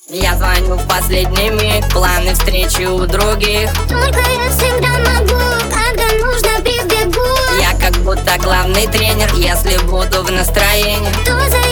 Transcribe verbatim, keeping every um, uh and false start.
Я звоню в последний миг, планы встречи у других. Только я всегда могу, когда нужно, прибегу. Я как будто главный тренер, если буду в настроении. Кто за